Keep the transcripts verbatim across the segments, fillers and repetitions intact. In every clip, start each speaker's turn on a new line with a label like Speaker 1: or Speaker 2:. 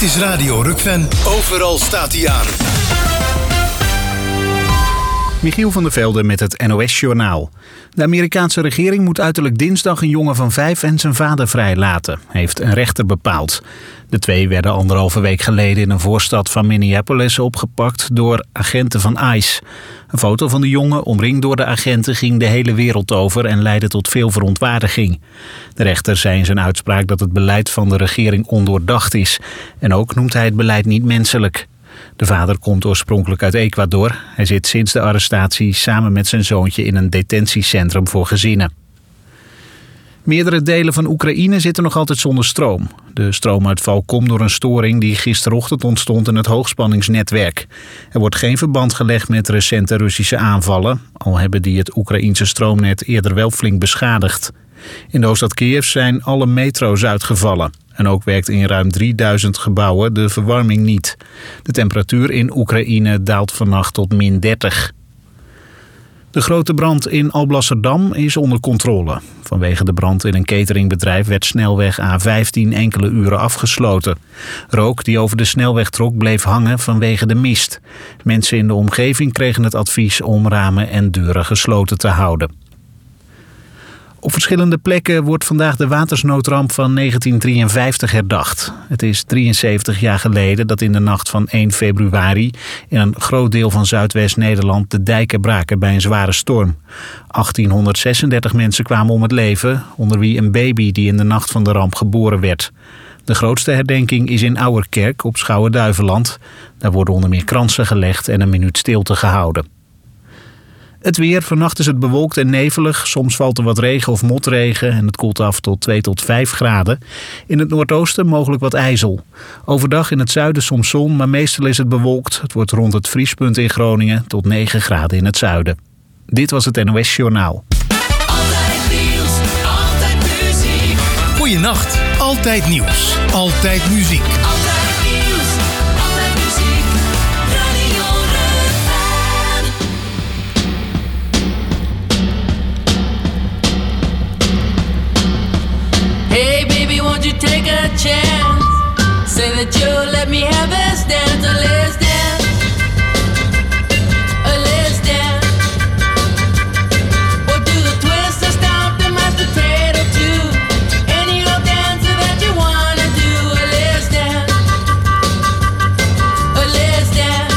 Speaker 1: Dit is Radio Rukven. Overal staat hij aan.
Speaker 2: Michiel van der Velde met het N O S-journaal. De Amerikaanse regering moet uiterlijk dinsdag een jongen van vijf en zijn vader vrijlaten, heeft een rechter bepaald. De twee werden anderhalve week geleden in een voorstad van Minneapolis opgepakt door agenten van ICE. Een foto van de jongen, omringd door de agenten, ging de hele wereld over en leidde tot veel verontwaardiging. De rechter zei in zijn uitspraak dat het beleid van de regering ondoordacht is. En ook noemt hij het beleid niet menselijk. De vader komt oorspronkelijk uit Ecuador. Hij zit sinds de arrestatie samen met zijn zoontje in een detentiecentrum voor gezinnen. Meerdere delen van Oekraïne zitten nog altijd zonder stroom. De stroomuitval komt door een storing die gisterochtend ontstond in het hoogspanningsnetwerk. Er wordt geen verband gelegd met recente Russische aanvallen, al hebben die het Oekraïense stroomnet eerder wel flink beschadigd. In de hoofdstad Kiev zijn alle metro's uitgevallen. En ook werkt in ruim drieduizend gebouwen de verwarming niet. De temperatuur in Oekraïne daalt vannacht tot min dertig. De grote brand in Alblasserdam is onder controle. Vanwege de brand in een cateringbedrijf werd snelweg A vijftien enkele uren afgesloten. Rook die over de snelweg trok bleef hangen vanwege de mist. Mensen in de omgeving kregen het advies om ramen en deuren gesloten te houden. Op verschillende plekken wordt vandaag de watersnoodramp van negentien drieënvijftig herdacht. Het is drieënzeventig jaar geleden dat in de nacht van één februari... in een groot deel van Zuidwest-Nederland de dijken braken bij een zware storm. achttienhonderdzesendertig mensen kwamen om het leven, onder wie een baby die in de nacht van de ramp geboren werd. De grootste herdenking is in Ouwerkerk op Schouwen-Duiveland. Daar worden onder meer kransen gelegd en een minuut stilte gehouden. Het weer, vannacht is het bewolkt en nevelig. Soms valt er wat regen of motregen en het koelt af tot twee tot vijf graden. In het noordoosten mogelijk wat ijzel. Overdag in het zuiden soms zon, maar meestal is het bewolkt. Het wordt rond het vriespunt in Groningen tot negen graden in het zuiden. Dit was het N O S-journaal.
Speaker 1: Altijd nieuws, altijd muziek. Goeienacht, altijd nieuws, altijd muziek. Altijd nieuws, altijd muziek. Radio Rukven.
Speaker 3: Hey baby, won't you take a chance? Say that you'll let me have this dance, oh let's dance, oh let's dance. Or do the twist or stomp the mashed potato too. Any old dance that you wanna do, oh let's dance, oh let's dance.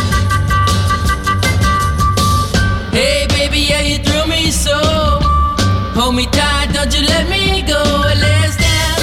Speaker 3: Hey baby, yeah you threw me so. Hold me tight, don't you let me go, oh let's dance.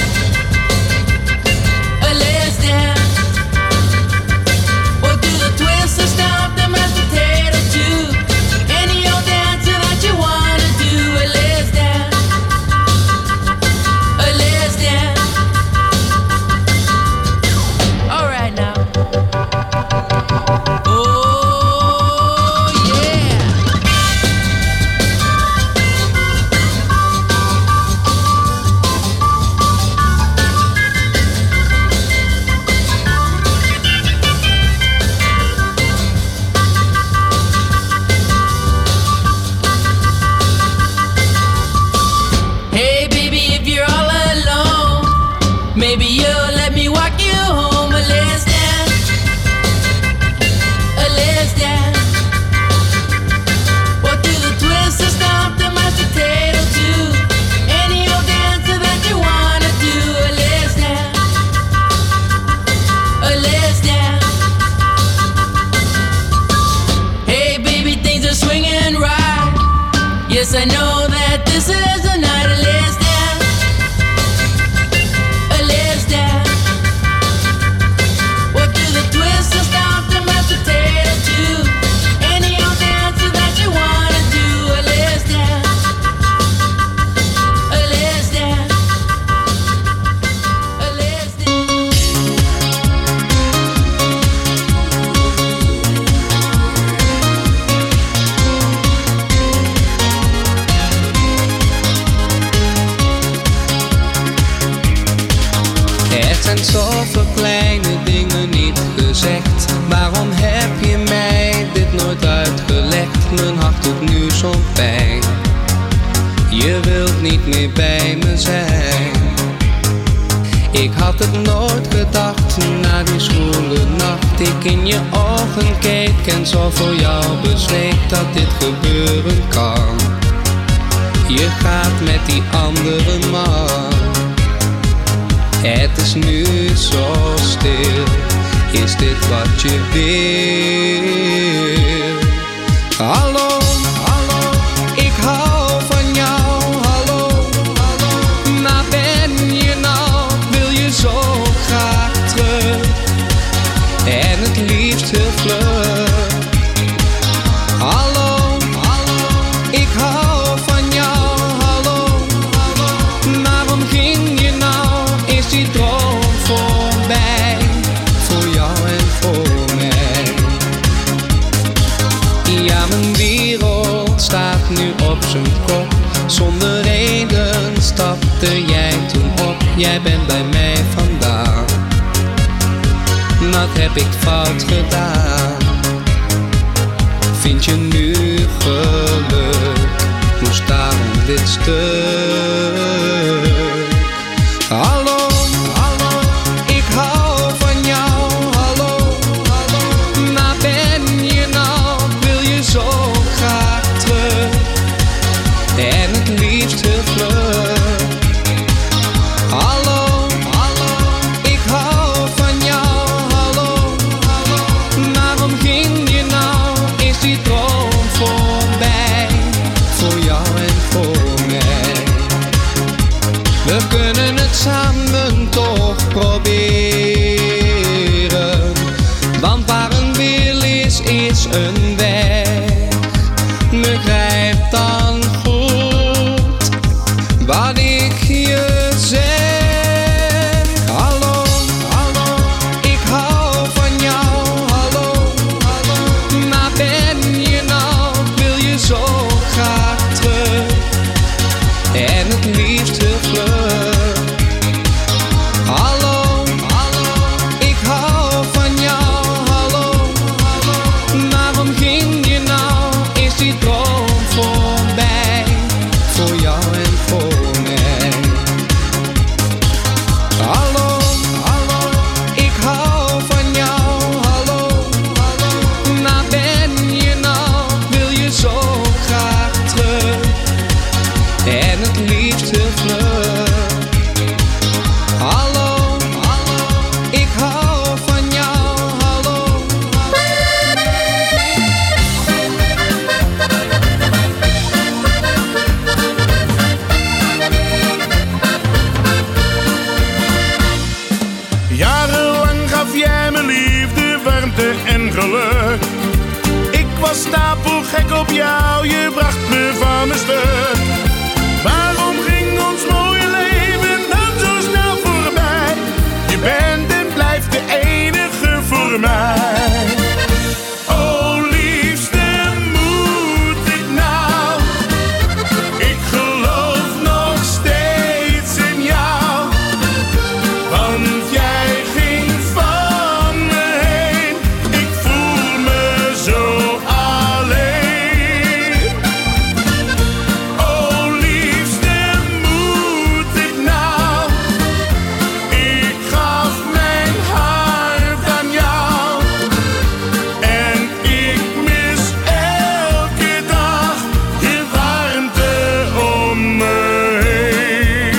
Speaker 3: Yes, I know that this is a night of let's dance, a let's dance. What do the twist and stomp the mashed potato too? Any old dance that you wanna do, a let's dance, a let's dance, a let's
Speaker 4: Er zijn zoveel kleine dingen niet gezegd. Waarom heb je mij dit nooit uitgelegd? Mijn hart doet nu zo'n pijn. Je wilt niet meer bij me zijn. Ik had het nooit gedacht, na die zwoele nacht. Ik in je ogen keek en zo voor jou besleek dat dit gebeuren kan. Je gaat met die andere man. Het is nu zo stil, is dit wat je wil? Hallo, hallo, ik hou van jou. Hallo, hallo, maar ben je nou, wil je zo graag terug? En het liefst heel vlug. Hallo, hallo, ik hou van jou. Hallo, hallo, waarom ging je nou? Is die droom voorbij? Voor jou en voor mij. Ja, mijn wereld staat nu op zijn kop. Zonder reden stapte jij toen op. Jij bent bij mij vandaan. Wat heb ik fout gedaan? Vind je nu geluk? Moest daarom dit stuk? Hallo, hallo, ik hou van jou. Hallo, hallo, maar ben je nou? Wil je zo graag terug? En het liefst heel vlug. Hallo, hallo, ik hou van jou. Hallo, hallo, waarom ging je nou? Is die droom voorbij? Voor jou en voor mij. We kunnen het samen toch proberen. Want waar een wil is, is een weg. Begrijp dan goed wat ik je zeg. Hallo, hallo, ik hou van jou. Hallo, hallo, maar ben je nou? Wil je zo graag terug? En het liefst heel vlug. Hallo, hallo, ik hou van jou. Hallo, hallo, waarom ging je nou? Is die droom voorbij? Voor jou en voor mij. Hallo, hallo, ik hou van jou. Hallo, hallo, maar ben je nou? Wil je zo graag terug? En het liefst heel vlug. Hallo, hallo, ik hou van jou. Hallo,
Speaker 5: Jarenlang gaf jij me liefde, warmte en geluk. Ik was stapelgek op jou, je bracht me van mijn stuk. Waarom ging ons mooie leven dan zo snel voorbij? Je bent en blijft de enige voor mij. Oh liefste, moet ik nou? Ik geloof nog steeds in jou. Want jij ging van me heen. Ik voel me zo alleen. Oh liefste, moet ik nou? Ik gaf mijn hart aan jou. En ik mis elke dag je warmte om me heen.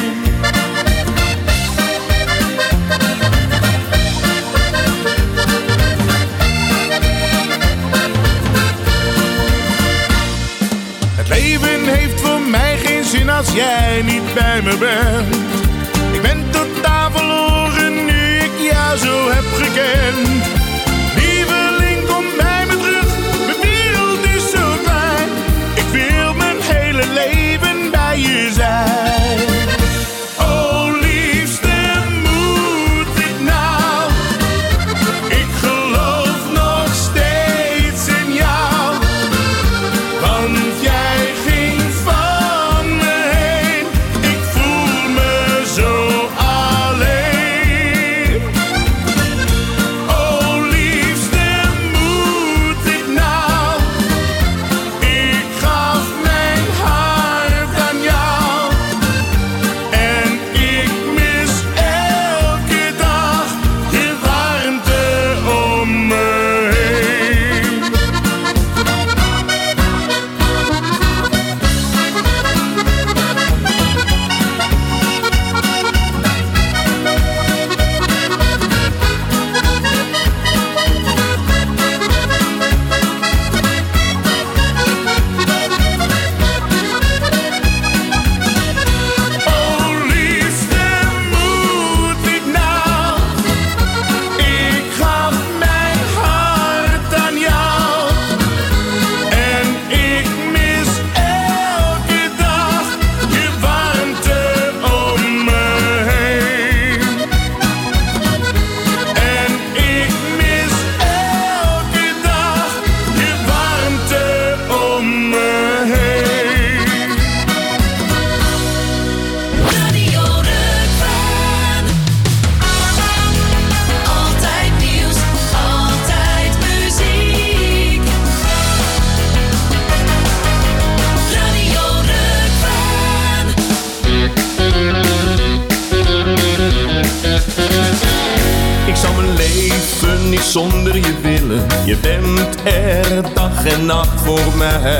Speaker 5: Het leven heeft voor mij geen zin als jij niet bij me bent. Ik ben totaal verloren nu ik jou zo heb gekend. Lieveling, kom bij me terug, mijn wereld is zo klein. Ik wil mijn hele leven bij je zijn. Oh liefste, moet ik nou? Ik geloof nog steeds in jou. Want jij ging van me heen. Ik voel me
Speaker 6: leven niet zonder je willen. Je bent er dag en nacht voor mij.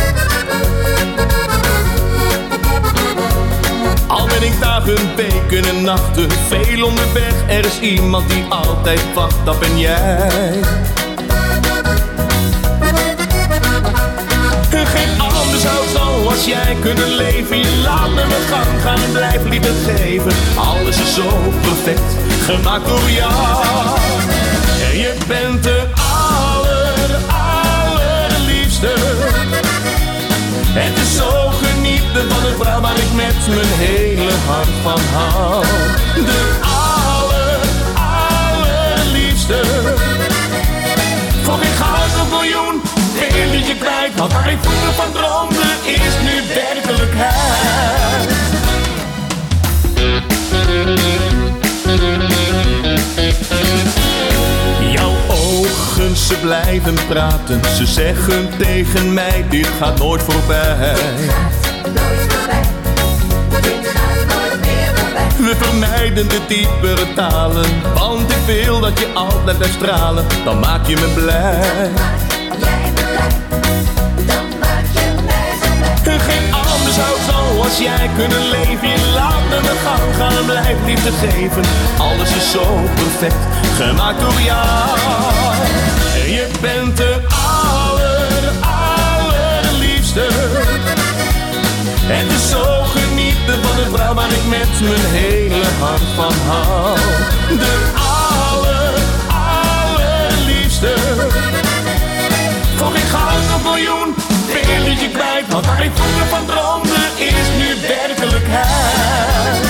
Speaker 6: Al ben ik dagen, weken en nachten veel onderweg, er is iemand die altijd wacht, dat ben jij. Geen ander zou zoals jij kunnen leven. Je laat me mijn gang gaan en blijf liefde geven. Alles is zo perfect, gemaakt door jou. En je bent de aller, allerliefste. Het is zo genieten van een vrouw waar ik met mijn hele hart van hou. De aller, allerliefste. Voor geen goud of miljoen wil je kwijt. Want waar ik vroeger van droomde is nu werkelijkheid. Jouw ogen, ze blijven praten. Ze zeggen tegen mij, dit gaat nooit voorbij. We vermijden de diepere talen, want ik wil dat je altijd blijft stralen. Dan maak je me blij. Geen ander zou zoals jij kunnen leven. Je laat me mijn gang gaan en blijf liefde geven. Alles is zo perfect, gemaakt door jou. En je bent de aller, allerliefste. Het is zo genieten van een vrouw waar ik met mijn hele hart van hou. De aller, allerliefste. Voor geen goud of miljoen wil je kwijt. Want waar ik vroeger van droomde is nu werkelijkheid.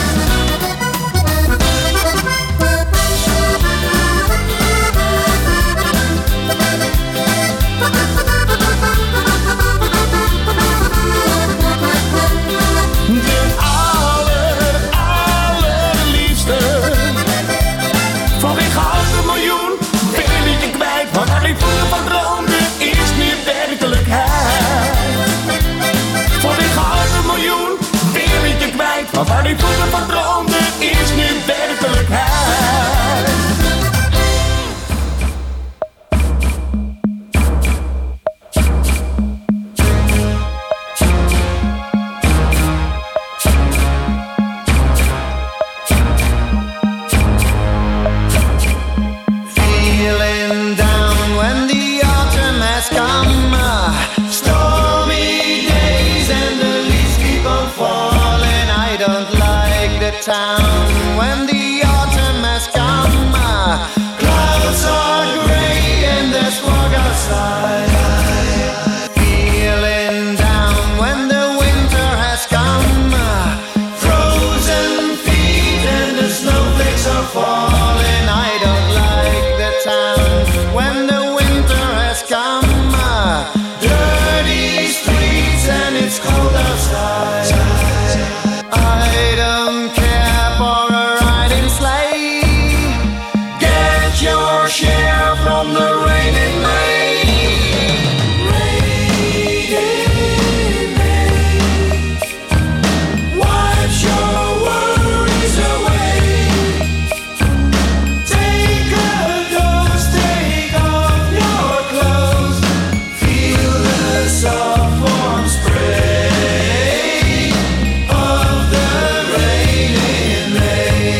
Speaker 6: De aller, allerliefste. Voor geen goud of miljoen wil je kwijt. Want waar ik vroeger van droomde is nu werkelijkheid. Voor een gouden miljoen wil ik je kwijt. Want waar ik vroeger van droomde is nu werkelijkheid.
Speaker 7: Feeling down when the autumn has come. Stormy days and the leaves keep on falling. I don't like the town when the autumn has come. Clouds are gray and there's fog outside. Feeling down when the winter has come. Frozen feet and the snowflakes are falling. I don't like the town when the winter has come. Dirty streets and it's cold outside. I don't care for a riding sleigh. Get your share from the rain in May. Rain in May. Wipe your worries away. Take a dose, take off your clothes. Feel the soft warm spray of the rain in May.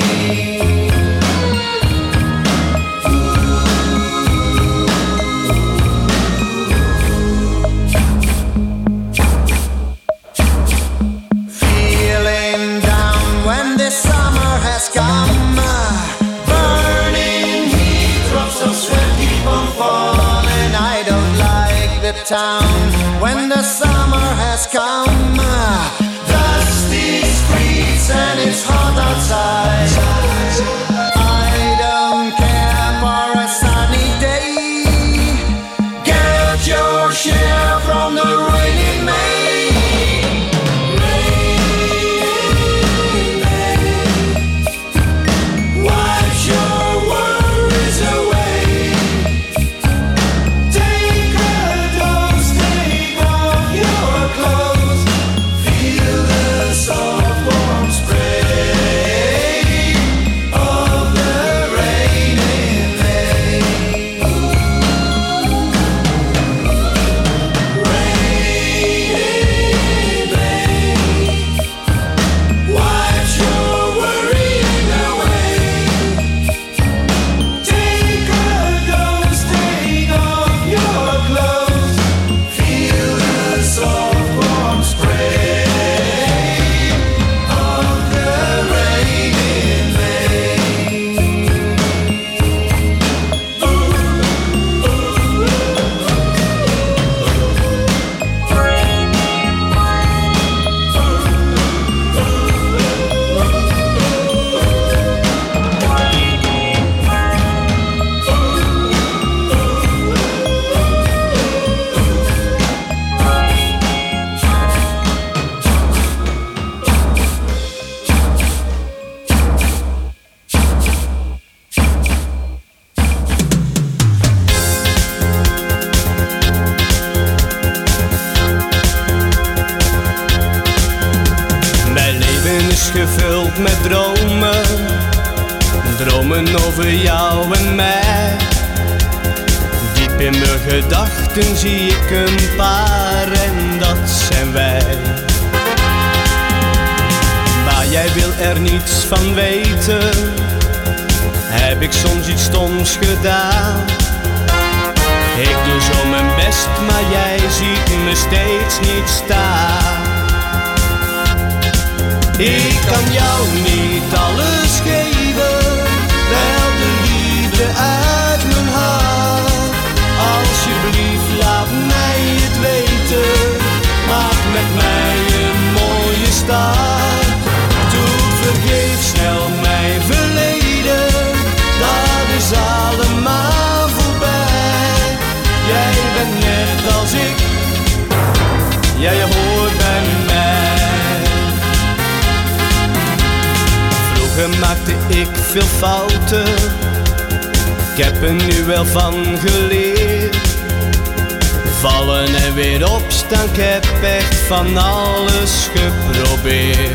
Speaker 7: Feeling down when the summer has come. Burning heat, drops of sweat keep on falling. I don't like the town when the summer has come. Dusty streets and it's hot outside. I don't care for a sunny day. Get your share from the rain in May. Rain in May. Wipe your worries away. Take a dose, take off your
Speaker 6: vult met dromen, dromen over jou en mij. Diep in mijn gedachten zie ik een paar en dat zijn wij. Maar jij wil er niets van weten, heb ik soms iets stoms gedaan. Ik doe zo mijn best, maar jij ziet me steeds niet staan. Ik kan jou niet alles geven, wel de liefde uit mijn hart. Alsjeblieft laat mij het weten, maak met mij een mooie start. Doe vergeef snel mijn verleden, dat is allemaal voorbij. Jij bent net als ik, jij hoort bij mij. Vroeger maakte ik veel fouten, ik heb er nu wel van geleerd. Vallen en weer opstaan, ik heb echt van alles geprobeerd.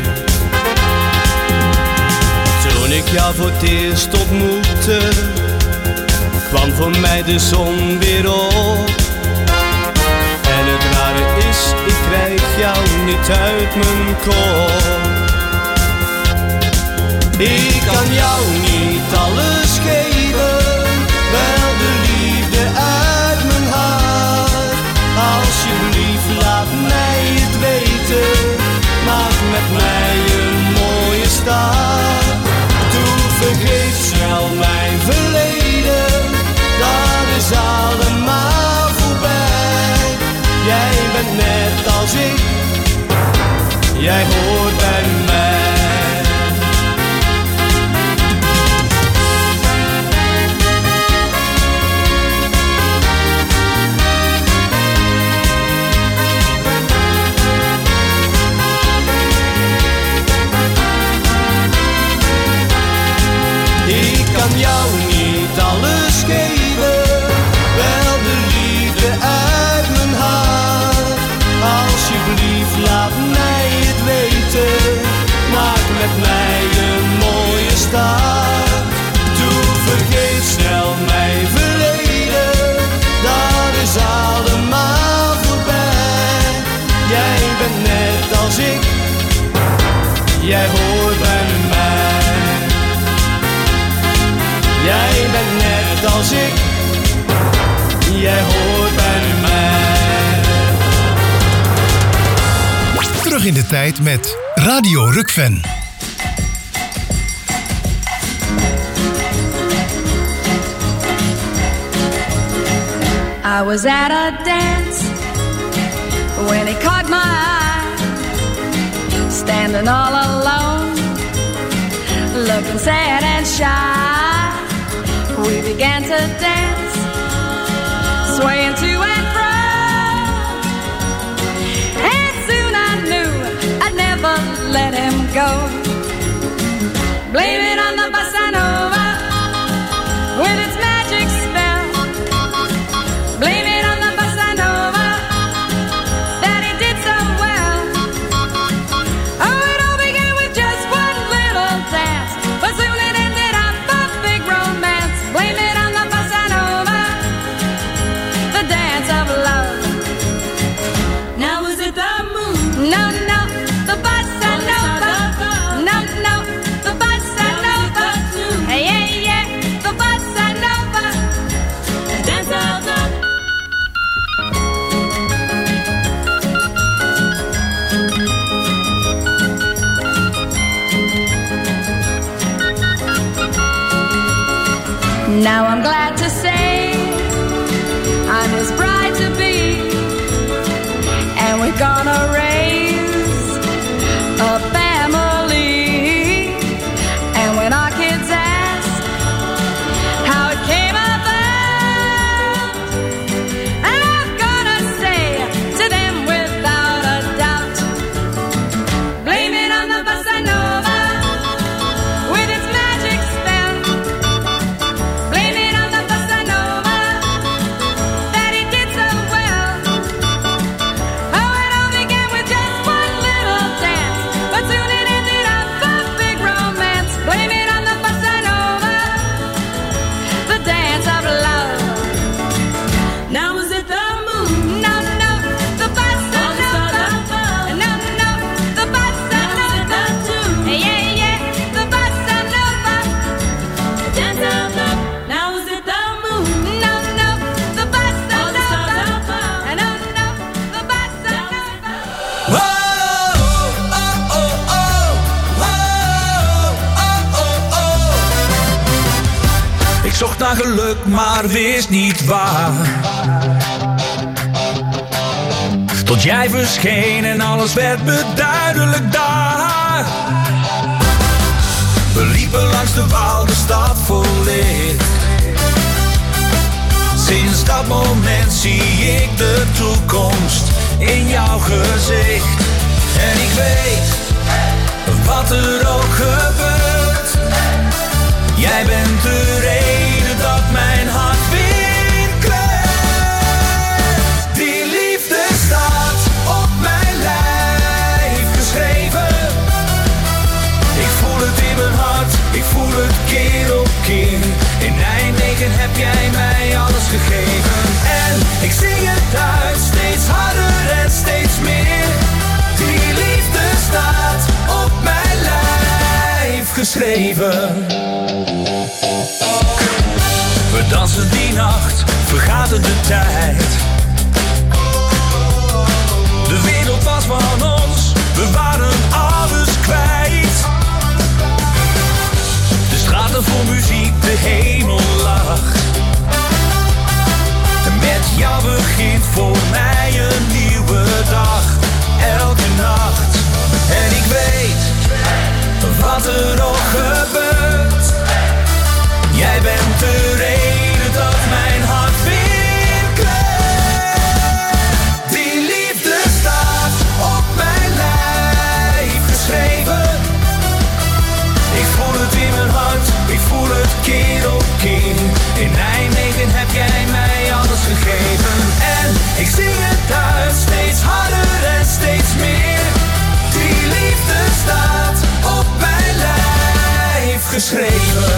Speaker 6: Toen ik jou voor het eerst ontmoette, kwam voor mij de zon weer op. En het rare is, ik krijg jou niet uit mijn kop. Ik kan jou niet alles geven, wel de liefde uit mijn hart. Alsjeblieft laat mij het weten, maak met mij een mooie start. Doe vergeef snel mijn verleden, dat is allemaal voorbij. Jij bent net als ik, jij hoort bij mij. Ik kan jou niet alles geven, wel de liefde uit mijn hart. Alsjeblieft laat mij het weten, maak met mij een mooie start. Doe vergeef snel mijn verleden, dat is allemaal voorbij. Jij bent net als ik, jij hoort bij mij. Jij bent net als ik, jij hoort bij mij.
Speaker 1: Terug in de tijd met Radio Rukven.
Speaker 8: I was at a dance when he caught my eye, standing all alone, looking sad and shy. We began to dance, swaying to and fro, and soon I knew I'd never let him go. Blame it on the bossa nova with its magic spell. Blame it on the bossa nova that he did so well. Oh, it all began with just one little dance, but soon it ended up a big romance. Blame it on the bossa nova, the dance of love.
Speaker 3: Now is it the moon?
Speaker 8: No, no, the bossa nova. No, no, the bossa nova. Hey, yeah, yeah, the bossa nova, the dance of love. Now I'm glad to say I'm his bride to be, and we're gonna raise a family. And when our kids ask how it came about, I'm gonna say to them without a doubt, blame it on the bossa nova with its magic spell. Blame it on the bossa nova that he did so well. Oh, it all began with just
Speaker 9: Ik zocht naar geluk, maar wist niet waar. Tot jij verscheen en alles werd me duidelijk daar. We liepen langs de Waal, de stad vol licht. Sinds dat moment zie ik de toekomst in jouw gezicht. En ik weet, wat er ook gebeurt, jij bent de reden dat mijn hart weer kleurt. Die liefde staat op mijn lijf geschreven. Ik voel het in mijn hart, ik voel het keer op keer. In Nijmegen heb jij mij alles gegeven. En ik zing het uit, steeds harder en steeds meer. Die liefde staat op mijn lijf geschreven. We dansen die nacht, vergaten de tijd. De wereld was van ons, we waren alles kwijt. De straten vol muziek, de hemel lacht. Met jou begint voor mij een nieuwe dag, elke nacht. En ik weet, wat er ook gebeurt, jij bent de reden dat mijn hart weer kleurt. Die liefde staat op mijn lijf geschreven. Ik voel het in mijn hart, ik voel het keer op keer. In Nijmegen heb jij mij alles gegeven. En ik zing het uit, steeds harder en steeds meer. Die liefde staat op mijn lijf geschreven.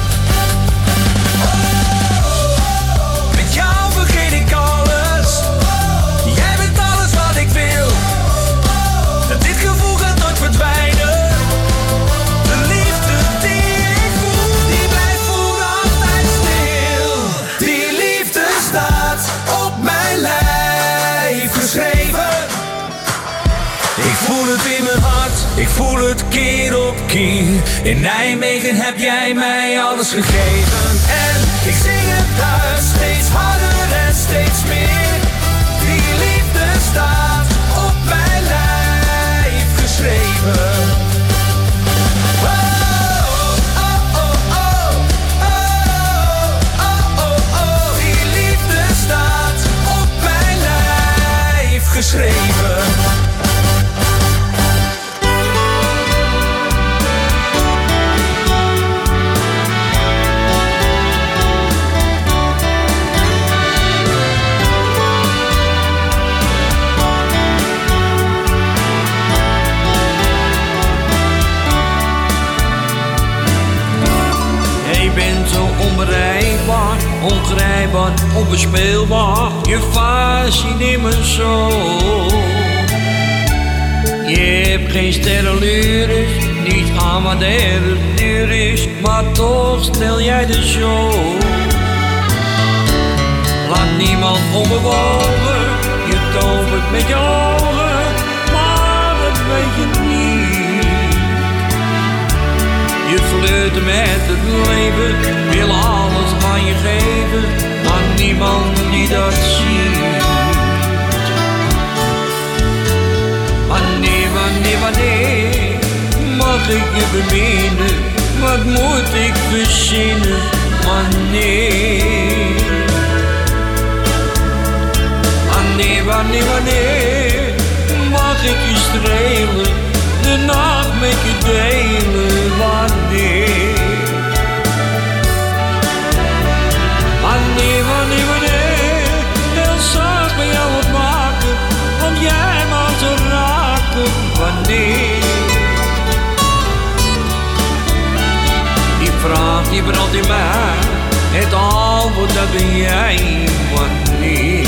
Speaker 9: Met jou vergeet ik alles. Jij bent alles wat ik wil. Dit gevoel gaat nooit verdwijnen. De liefde die ik voel, die blijft voor altijd stil. Die liefde staat op mijn lijf geschreven. Ik voel het in mijn hart, ik voel het keer op keer. In Nijmegen heb jij mij alles gegeven. En ik zing het uit, steeds harder en steeds meer. Die liefde staat op mijn lijf geschreven. Oh, oh, oh, oh, oh, oh, oh, oh. Die liefde staat op mijn lijf geschreven.
Speaker 10: Onbereikbaar, ongrijpbaar, onbespeelbaar. Je fascineert me zo. Je hebt geen sterrenlures, niet Amadeus duur is, maar toch stel jij de show. Laat niemand onbewogen, je tovert met je ogen, maar dat weet je niet. Je flirt met het leven, wil alles aan je geven, maar niemand die dat ziet. Wanneer, wanneer, wanneer mag ik je beminnen? Wat moet ik verzinnen? Wanneer? Wanneer, wanneer, wanneer mag ik je strelen? De nacht met je delen, wanneer? Wanneer, wanneer, wanneer heel zacht bij jou wat maken, want jij mag zo raken, wanneer? Die vraag die brandt in mij, het antwoord dat ben jij, wanneer?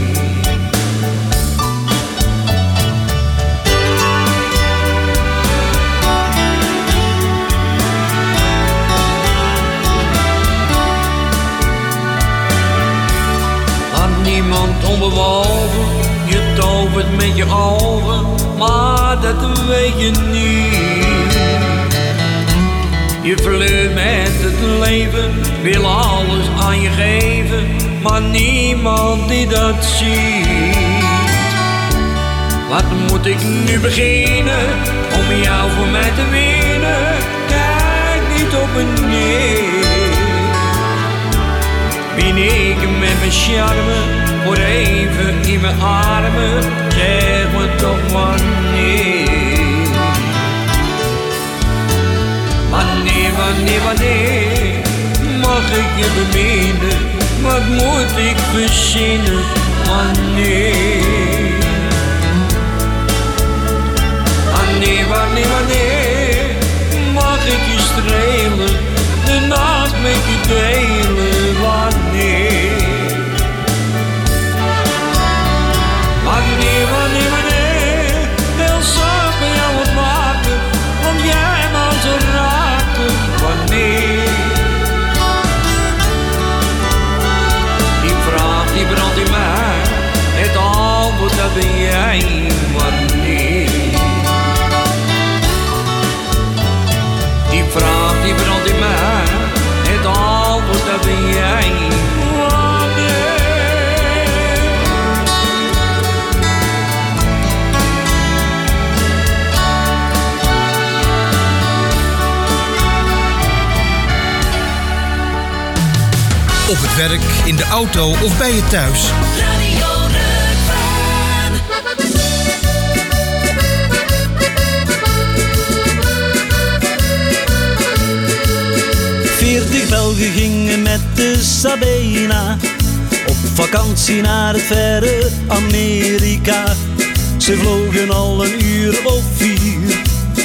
Speaker 10: Niemand onbewogen, je tovert met je ogen, maar dat weet je niet. Je flirt met het leven, wil alles aan je geven, maar niemand die dat ziet. Wat moet ik nu beginnen om jou voor mij te winnen? Kijk niet op me neer. Ben ik met mijn charme voor even in mijn armen? Zeg me toch wanneer. Wanneer, wanneer, wanneer mag ik je beminnen? Wat moet ik verzinnen? Wanneer? Wanneer, wanneer, wanneer mag ik je strelen? De nacht met je delen? Wanneer? Wanneer, wanneer, wanneer heel zacht bij jou wat maken, want jij mag zo raken. Wanneer? Die vraag die brandt in mij, het antwoord dat ben jij. Wanneer? Die vraag die brandt in mij, het antwoord dat ben jij.
Speaker 1: Op het werk, in de auto of bij je thuis.
Speaker 3: Radio Rukven.
Speaker 11: Veertig Belgen gingen met de Sabena op vakantie naar het verre Amerika. Ze vlogen al een uur of vier.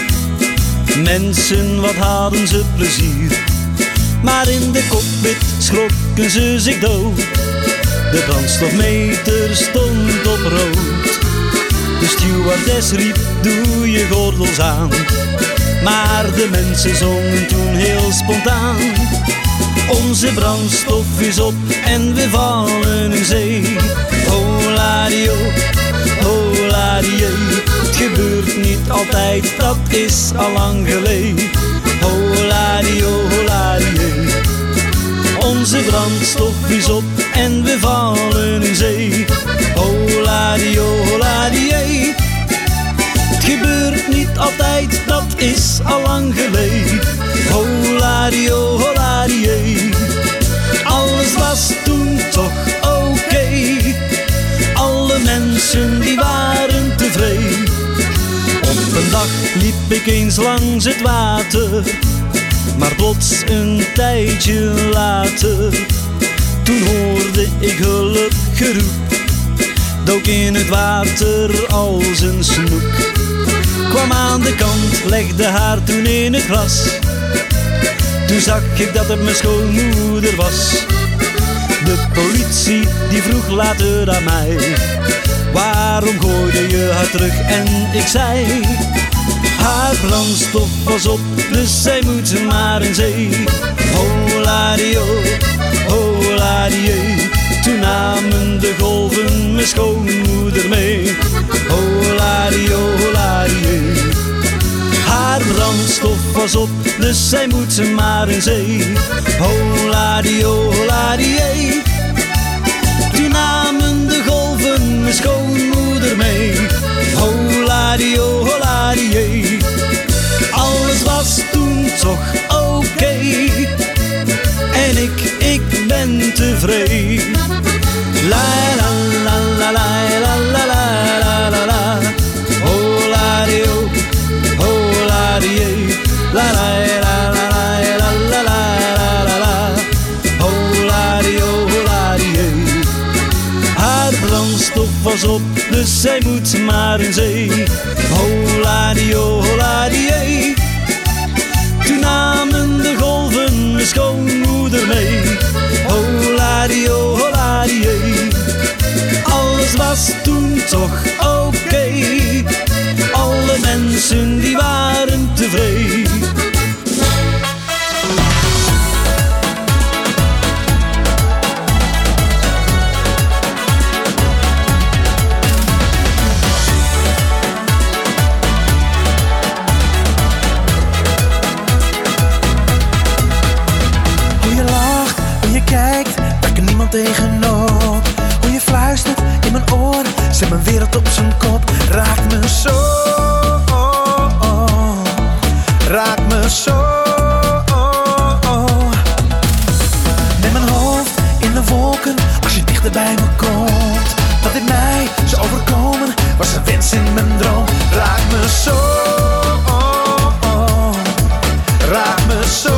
Speaker 11: Mensen, wat hadden ze plezier. Maar in de cockpit schrokken ze zich dood. De brandstofmeter stond op rood. De stewardess riep, doe je gordels aan. Maar de mensen zongen toen heel spontaan. Onze brandstof is op en we vallen in zee. Holadio, holadio. Het gebeurt niet altijd, dat is al lang geleden. Holadio, holadio. Onze brandstof is op en we vallen in zee. Holadio, holadio. Het gebeurt niet altijd, dat is al lang geleden. Holadio, holadio. Alles was toen toch oké. Okay. Alle mensen die waren tevreden. Op een dag liep ik eens langs het water, maar plots een tijdje later, toen hoorde ik hulpgeroep. Dook in het water als een snoek. Kwam aan de kant, legde haar toen in het glas. Toen zag ik dat het mijn schoonmoeder was. De politie die vroeg later aan mij, waarom gooide je haar terug? En ik zei, haar brandstof was op, dus zij moet maar in zee. Holadio, holadio. Toen namen de golven mijn schoonmoeder mee. Holadio, holadio. Haar brandstof was op, dus zij moet maar in zee. Holadio, holadio. Toen namen de golven mijn schoonmoeder mee. Holadio, holadio. Alles was toen toch oké. Okay. En ik, ik ben tevreden. La la la la la la la la la la. Holadio, holadio. La la la la la la la la la. Holadio, holadio. Haar brandstof was op, dus zij moet maar in zee. Holadio, holadio. Toen namen de golven mijn schoonmoeder mee. Holadio, holadio. Alles was toen toch oké. Okay. Alle mensen die waren tevreden.
Speaker 12: tegenop. Hoe je fluistert in mijn oren, zet mijn wereld op zijn kop. Raak me zo, oh, oh. Raak me zo, oh, oh. Met mijn hoofd in de wolken, als je dichter bij me komt. Dat dit mij zou overkomen, was een wens in mijn droom. Raak me zo, oh, oh. Raak me zo.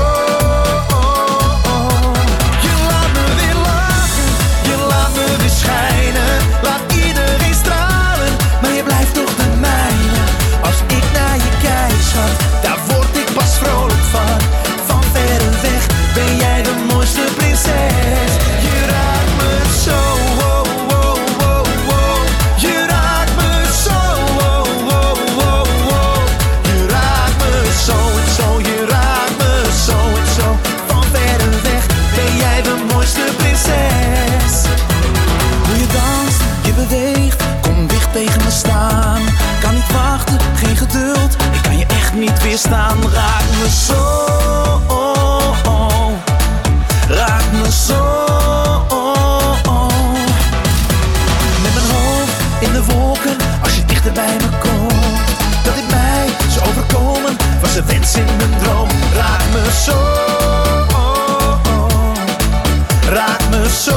Speaker 12: Daar word ik pas vrolijk van. Van verre weg ben jij de mooiste prinses. Je raakt me zo, oh, oh, oh, oh. Je raakt me zo, oh, oh, oh, oh. Je raakt me zo en zo, je raakt me zo en zo. Van verre weg ben jij de mooiste prinses. Hoe je danst, je beweegt, kom dicht tegen me staan. Kan niet wachten, geen geduld, ik kan je echt niet weerstaan. Raak me zo, oh, oh. Raak me zo, oh, oh. Met mijn hoofd in de wolken, als je dichter bij me komt. Dat dit mij zou overkomen, was een wens in mijn droom. Raak me zo, oh, oh. Raak me zo.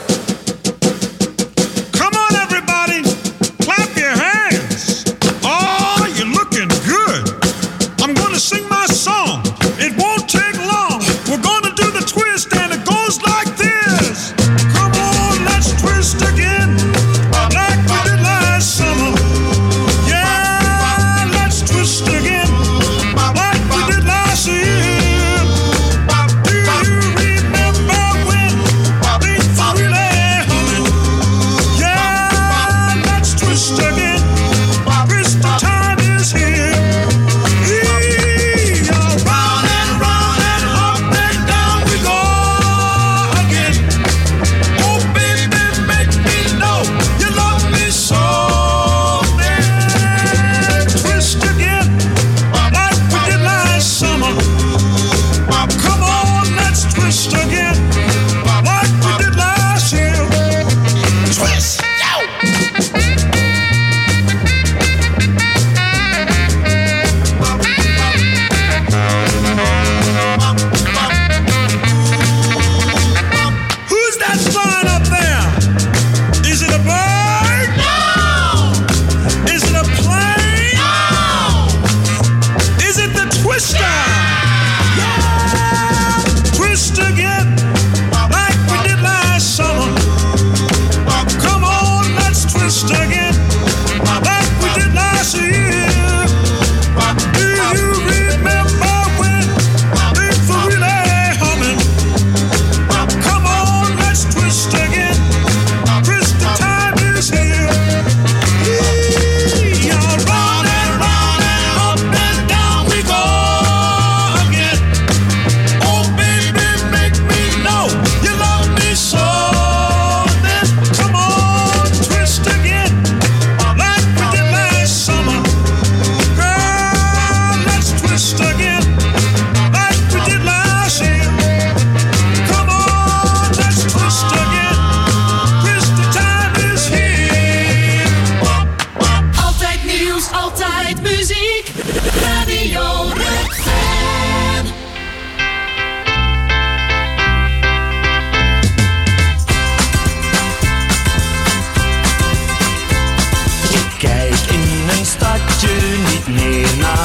Speaker 13: Come on, everybody, clap your hands all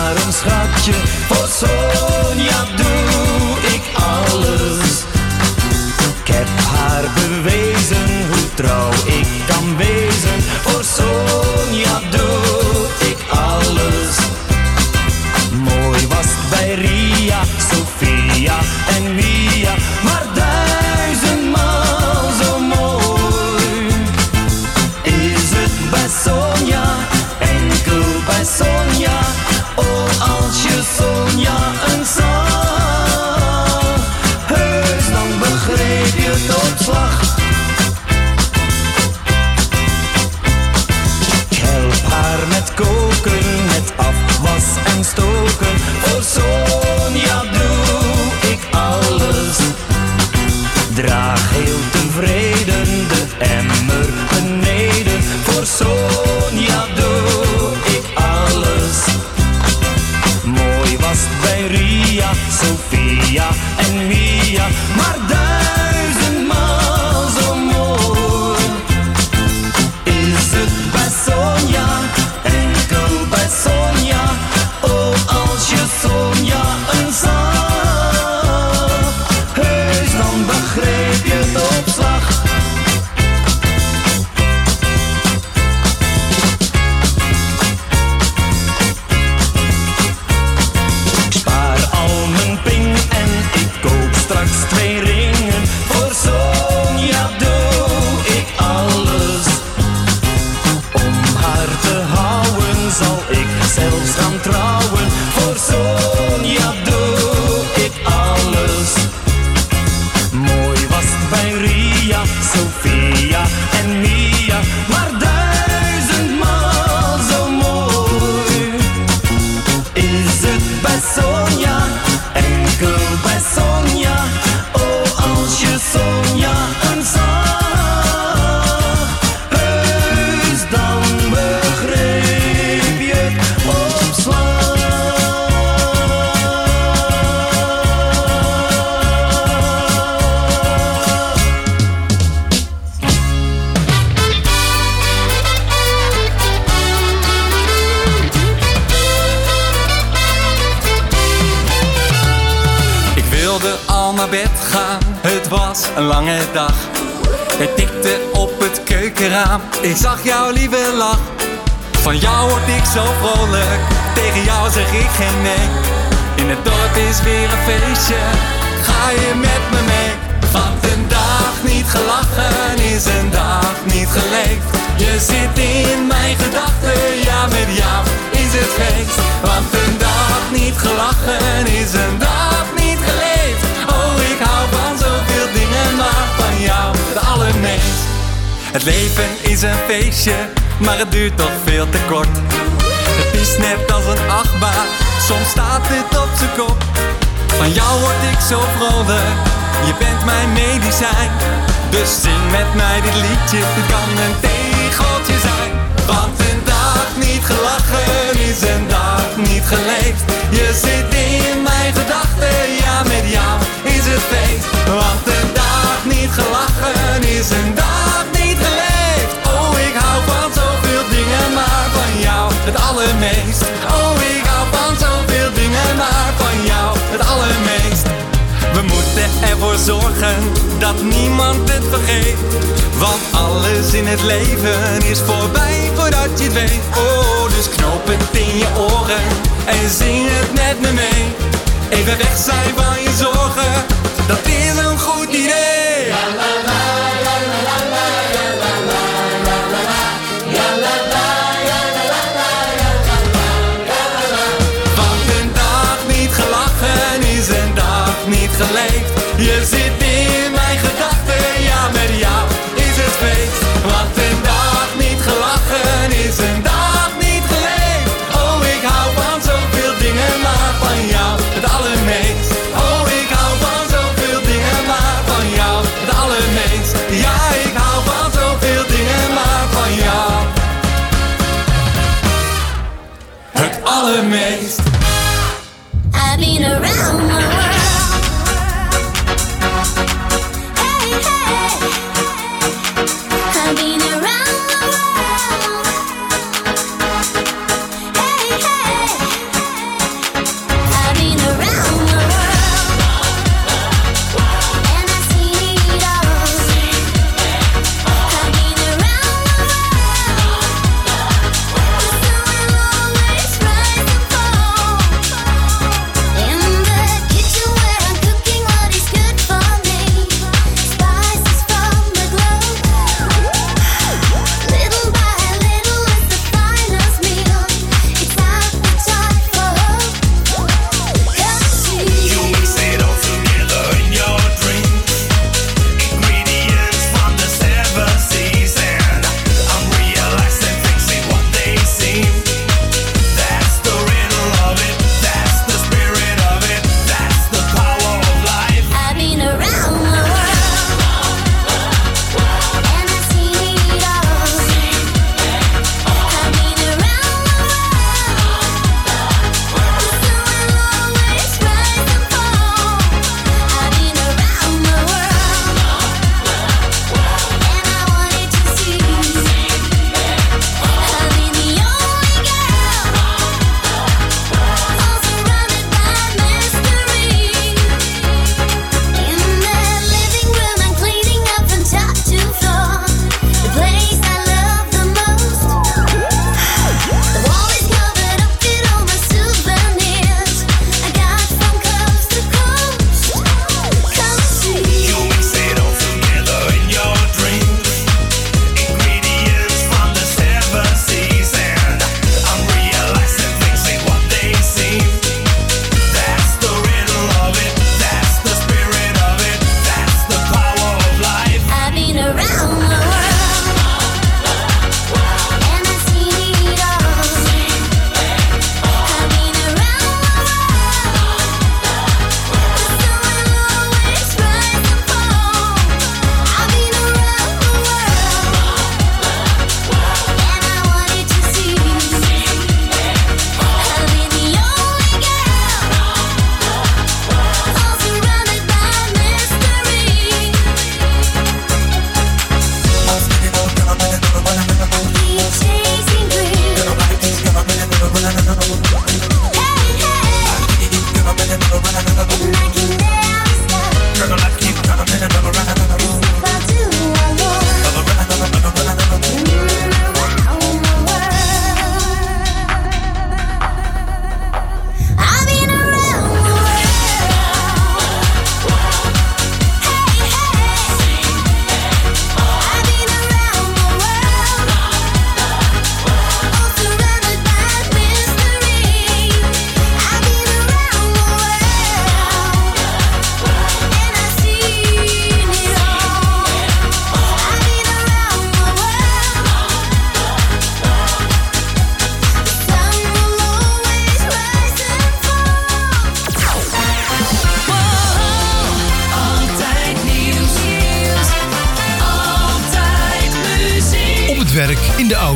Speaker 12: maar een schatje. Voor Sonja doe ik alles. Ik heb haar bewezen hoe trouw ik kan wezen. Voor Sonja doe ik alles. Mooi was het bij Ria, Sofia en Mia, maar duizendmaal zo mooi is het bij Sonja, enkel bij Sonja. Oh, als je Sonja eens zag, heus dan begreep je het op slag. Ik help haar met koken, met afwas en stoken. Voor Sonja doe ik alles. Draag heel tevreden de emmer beneden. Voor Sonja doe ik alles. Mooi was het bij Ria, Sofia en Mia, maar duizendmaal zo mooi is het bij Sonja, enkel bij Sonja. Oh, als je Sonja eens zag, heus dan begreep je het op slag. Ik spaar al mijn ping en ik koop straks twee ringen. Voor Sonja doe ik alles. Om haar te houden zal ik zelfs gaan trouwen. Voor Sonja doe ik alles. Mooi was het bij Ria, Sofia en Mia, maar duizendmaal zo mooi is het bij Sonja, enkel bij Sonja. Oh, als je Sonja eens zag, heus dan begreep je het op slag.
Speaker 13: Ik wilde al naar bed gaan, het was een lange dag. Het tikte op het keukenraam, ik zag jouw lieve lach. Van jou word ik zo vrolijk, tegen jou zeg ik geen nee. In het dorp is weer een feestje, ga je met me mee? Want een dag niet gelachen is een dag niet geleefd. Je zit in mijn gedachten, ja met jou is het feest. Want een dag niet gelachen is een dag niet geleefd. Oh, ik hou van zoveel dingen, maar van jou het allermeest. Het leven is een feestje, maar het duurt toch veel te kort. Het is net als een achtbaan, soms staat het op z'n kop. Van jou word ik zo vrolijk, je bent mijn medicijn. Dus zing met mij dit liedje, het kan een tegeltje zijn. Want een dag niet gelachen is een dag niet geleefd. Je zit in mijn gedachten, ja met jou is het feest. Want een dag niet gelachen is een dag niet geleefd. Oh, ik hou van zoveel dingen, maar van jou het allermeest. Oh, ik hou van zoveel dingen, maar van jou het allermeest. We moeten ervoor zorgen dat niemand het vergeet. Want alles in het leven is voorbij voordat je het weet. Oh, dus knoop het in je oren en zing het met me mee. Even weg zijn van je zorgen, dat is een goed idee. La la la la la la la la la la la la. Ja la la ja la la la ja la la ja la la. Want een dag niet gelachen is een dag niet geleefd. Je zit in mijn gedachten, ja met jou is het feest. Want een dag niet gelachen is een dag niet geleefd. Oh, ik hou van zoveel dingen, maar van jou het allermeest. Oh, ik hou van zoveel dingen, maar van jou het allermeest. Ja, ik hou van zoveel dingen, maar van jou het allermeest.
Speaker 14: I've been around the world. Hey, hey. I've been around the world. Hey, hey.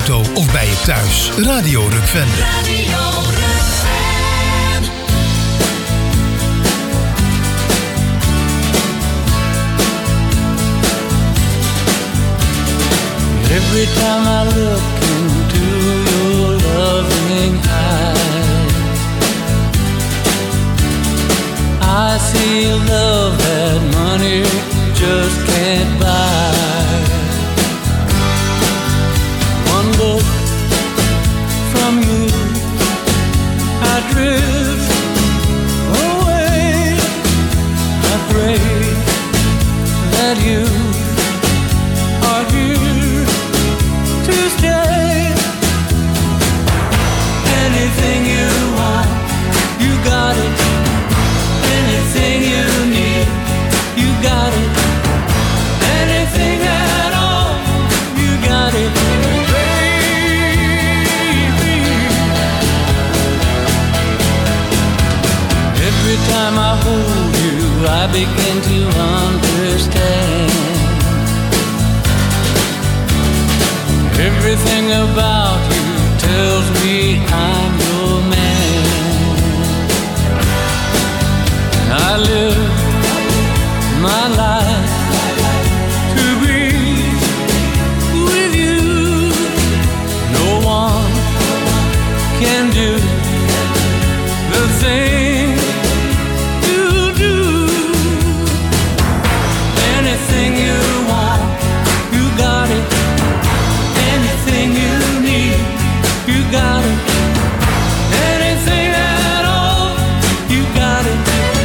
Speaker 1: auto of bij je thuis. Radio Rukven.
Speaker 3: Radio Rukven.
Speaker 15: Every time I look into your loving eyes, I see love that money just can't buy. One look from you, I drift away. I pray that you are here to stay. Anything you want, you got it. Anything you need, you got it. Anything at all, you got it, baby. Every time I hold you, I begin to understand. Everything about you tells me I'm your man. I live my life to be with you. No one can do the thing you do. Anything you want, you got it. Anything you need, you got it. Anything at all, you got it.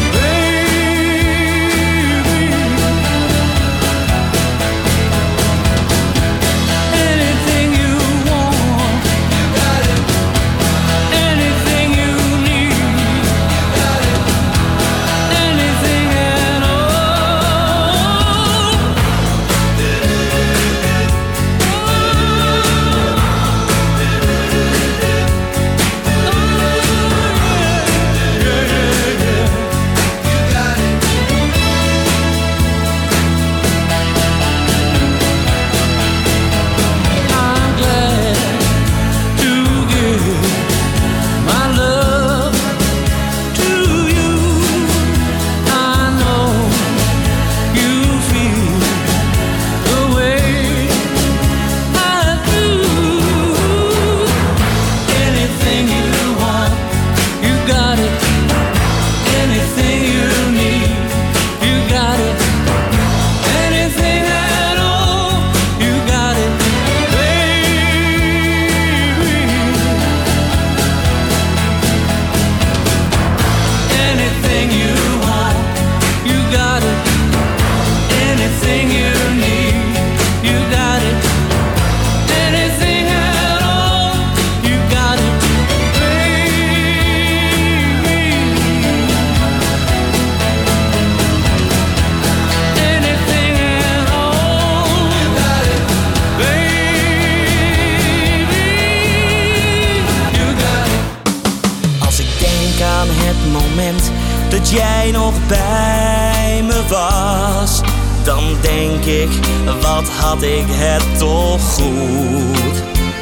Speaker 16: Dat jij nog bij me was, dan denk ik, wat had ik het toch goed.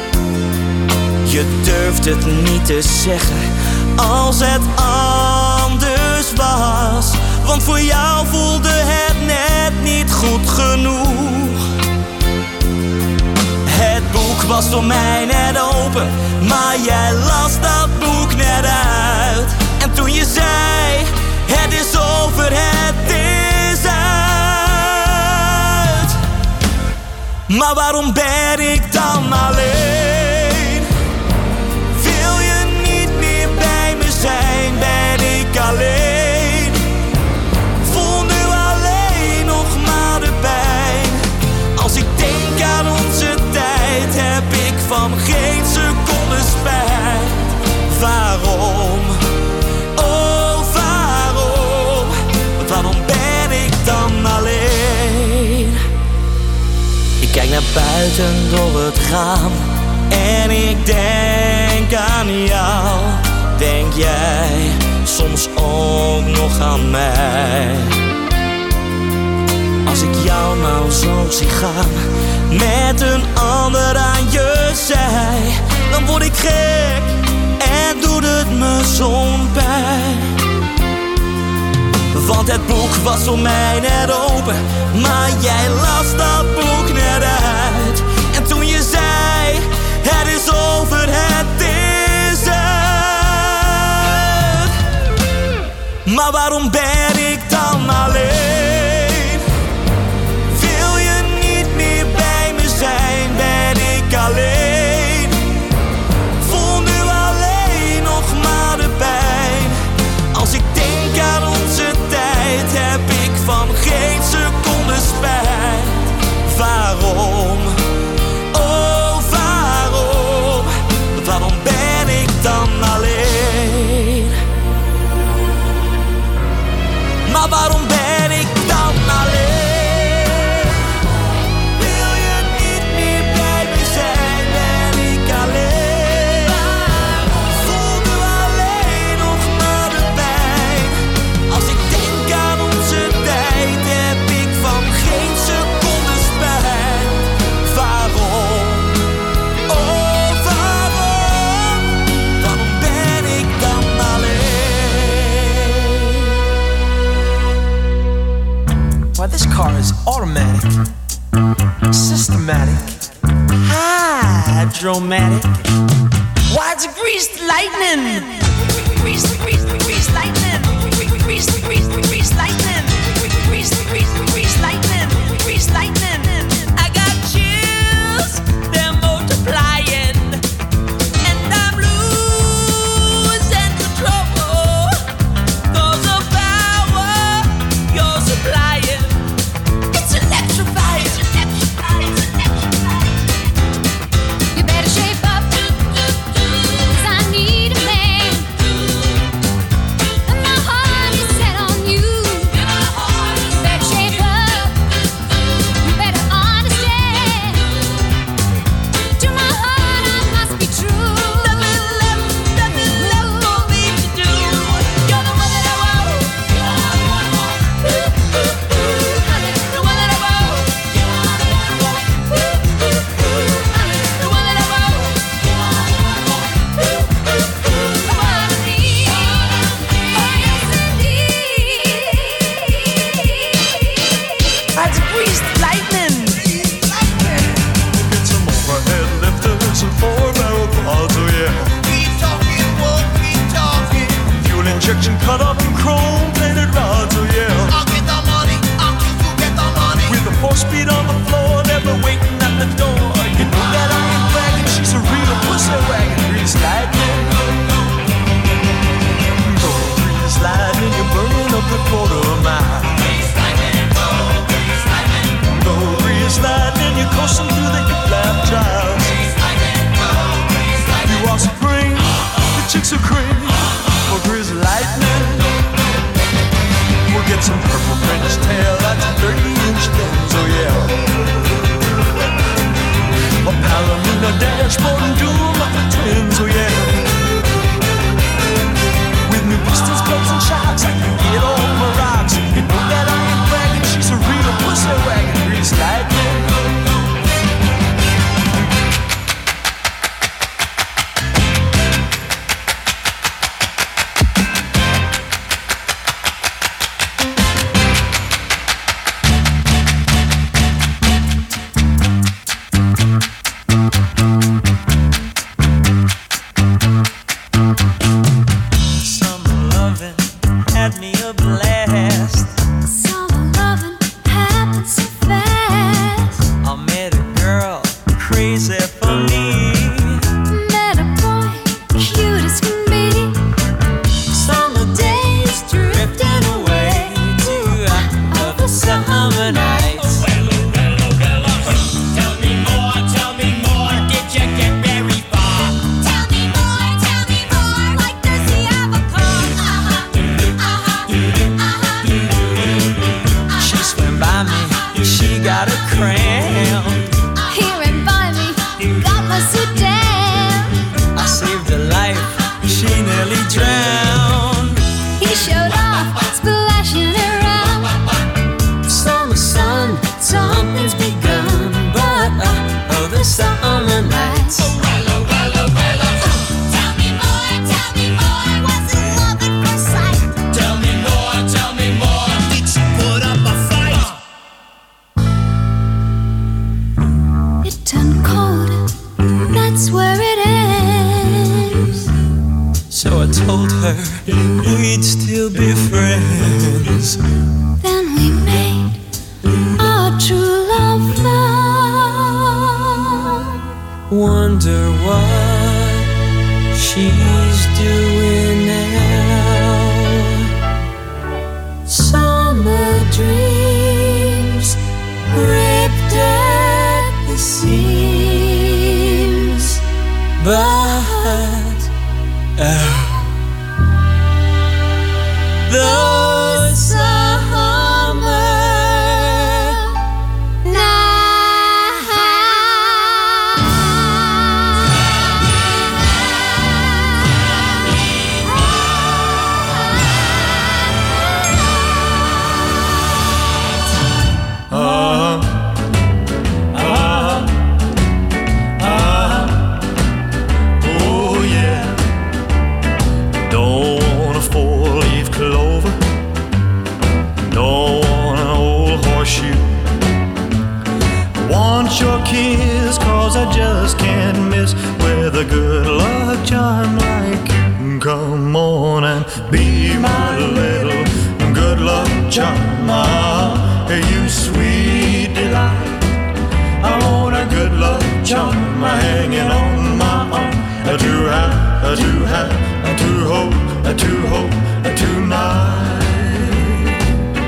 Speaker 16: Je durft het niet te zeggen als het anders was, want voor jou voelde het net niet goed genoeg. Het boek was voor mij net open, maar jij las dat boek net uit. En toen je zei, het is over, het is uit. Maar waarom ben ik dan alleen? Wil je niet meer bij me zijn, ben ik alleen. Voel nu alleen nog maar de pijn. Als ik denk aan onze tijd, heb ik van geen seconde spijt. Waarom? Oh, waarom? Waarom ben ik dan alleen? Ik kijk naar buiten door het raam en ik denk aan jou. Denk jij soms ook nog aan mij? Als ik jou nou zo zie gaan, met een ander aan je zei, dan word ik gek en doet het me zo'n pijn. Want het boek was voor mij net open, maar jij las dat boek net uit. En toen je zei, het is over, het is uit. Maar waarom ben ik dan alleen? Wil je niet meer bij me zijn, ben ik alleen. Voel nu alleen nog maar de pijn. Als ik denk aan onze tijd, heb ik van geen seconde spijt. Waarom? Oh, waarom? Waarom ben ik dan alleen? Maar waarom ben ik dan alleen? Wil je niet meer bij me zijn, ben ik alleen. Voel nu alleen nog maar de pijn. Als ik denk aan onze tijd, heb ik van geen seconde spijt. Waarom? Oh, waarom? Waarom ben ik dan alleen?
Speaker 17: Why, this car is automatic, systematic, hydromatic. Why, it's a greased lightning. Greased, greased, greased lightning. Greased, greased, greased lightning. Greased, greased, greased lightning. Greased lightning. I got chills, they're multiplying, and I'm losing control. 'Cause the power you're supplying, it's electrifying.
Speaker 14: You better shape up, 'cause I need a man. And my heart is set on you. Better shape up, you better understand. To my heart I must be true.
Speaker 17: Nothing left, nothing left for me to do. You're the one that I want. The one that I want. The one that I want. That's greased lightning.
Speaker 18: Get some overhead lifters and four-barrel quads, oh yeah.
Speaker 12: Keep talking, won't keep talking.
Speaker 18: Fuel injection cut up in chrome-plated rods, oh yeah.
Speaker 12: I'll get the money, I'll keep you get the money.
Speaker 18: With a four-speed on the floor, never waiting at the door. You know that I ain't bragging, she's a real pussy wagon. Grease lightning. Go grease lightning, you're burning up the quarter mile. Go grease lightning, you're coursing through the hip-lap trials. You are supreme, the chicks are cream. For grease lightning, we'll get some purple French tail, that's a thirty-inch lens, oh yeah. A Palomino dashboard and doom up the twins, oh yeah. With new pistons, plugs, and shocks, I can get all my rocks. You know that I ain't bragging, she's a real pussy wagon. Grease lightning.
Speaker 15: told her we'd still be friends.
Speaker 14: Then we made our true love vow.
Speaker 15: Wonder what she's doing now.
Speaker 14: Summer dreams ripped at the seams,
Speaker 15: but uh, the
Speaker 14: summer
Speaker 18: your kiss, cause I just can't miss with a good luck charm like you. Come on and be my little good luck charm. Ah, you sweet delight. I want a good luck charm hanging on my arm. To have, to have, to hope, to hope tonight.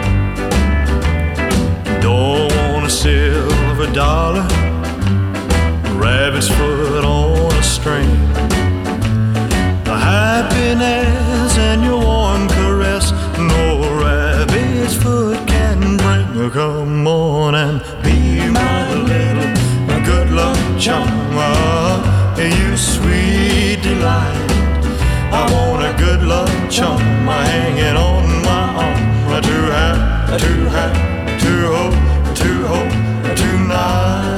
Speaker 18: Don't want a silver dollar, rabbit's foot on a string. The happiness and your warm caress, no rabbit's foot can bring. Come on and be my little good luck charm. You sweet delight. I want a good luck charm hanging on my arm. To have, to have, to hope, to hope tonight.